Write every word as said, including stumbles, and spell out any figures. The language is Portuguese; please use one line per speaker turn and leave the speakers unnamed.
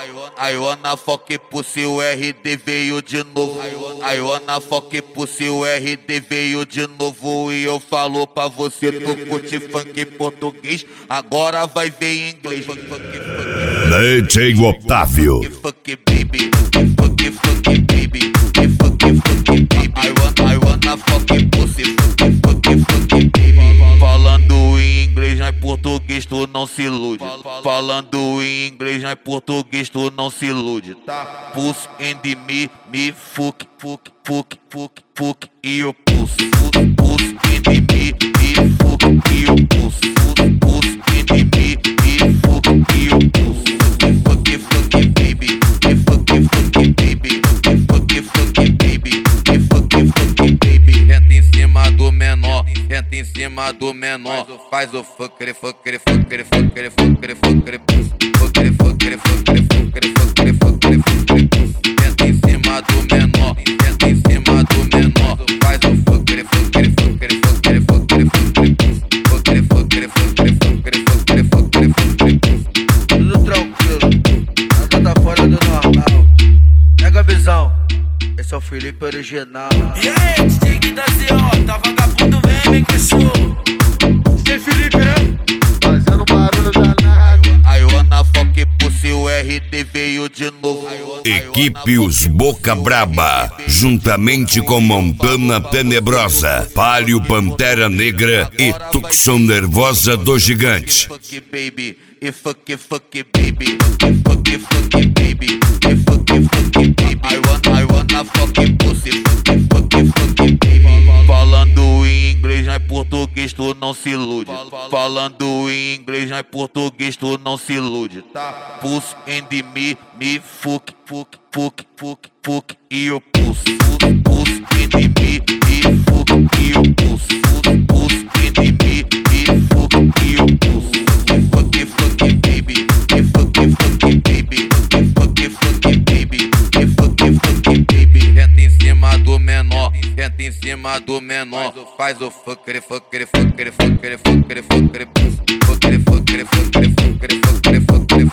I wanna fuck pussy, o R D veio de novo. I wanna fuck pussy, o R D veio de novo. E eu falo pra você, tu curte funk português, agora vai ver em inglês.
D J Otávio.
Fuck baby, fuck fuck baby, fuck fuck baby. I wanna, I wanna fuck pussy, fuck fuck fuck baby. Falando em inglês, não é português, tu não se ilude. Falando em inglês, não é português, tu não se ilude, tá? Puss and me, me fuck, fuck, fuck, fuck, fuck e eu puss, puss, puss and me, me fuck e eu puss, puss, puss and me, me fuck e eu puss. Fuck, fuck baby, fuck, fuck baby, fuck, fuck baby, fuck, fuck baby. Entra em cima do menor, entra em cima do menor, faz o fucker, fucker, fucker, fucker, fucker, fucker, puss, fucker, fucker, fucker, fucker, fucker, fucker, fucker, puss. Entra em cima do menor, entra em cima do menor, faz o fucker, fucker, fucker, fucker, fucker, fucker, puss, fucker, fucker, fucker, fucker, fucker, fucker, fucker, puss.
Tudo tranquilo, nada tá fora do normal. Pega a visão, esse é o Felipe original.
E aí, Stig da C O, tá vagabundo, vem, vem com show.
Tem Felipe, né?
Fazendo barulho danado.
I wanna fuck pussy, o R D veio de novo.
Equipe Os Boca Braba, juntamente com Montana Tenebrosa, Palio Pantera Negra e Tucson Nervosa do Gigante.
Fuck baby, e fuck fuck baby, fuck fuck baby, e fuck fuck baby. I wanna, I wanna fuck pussy, fuck fuck fuck baby. Falando em inglês, não é português, tu não se ilude. Falando em inglês, não é português, tu não se ilude, tá? Puss and me, me fuck, fuck, fuck, fuck, fuck e eu puss, puss, puss and me, me fuck e eu puss, puss, puss and me, me fuck e eu puss. Fuck, fuck baby, fuck, fuck baby, fuck, fuck baby, fuck, fuck baby. Entra em cima do menor, entra em cima do menor, faz o fucker, fucker, fucker, fucker, fucker, fucker, puss, fucker, fucker, fucker, fucker, fucker, fucker,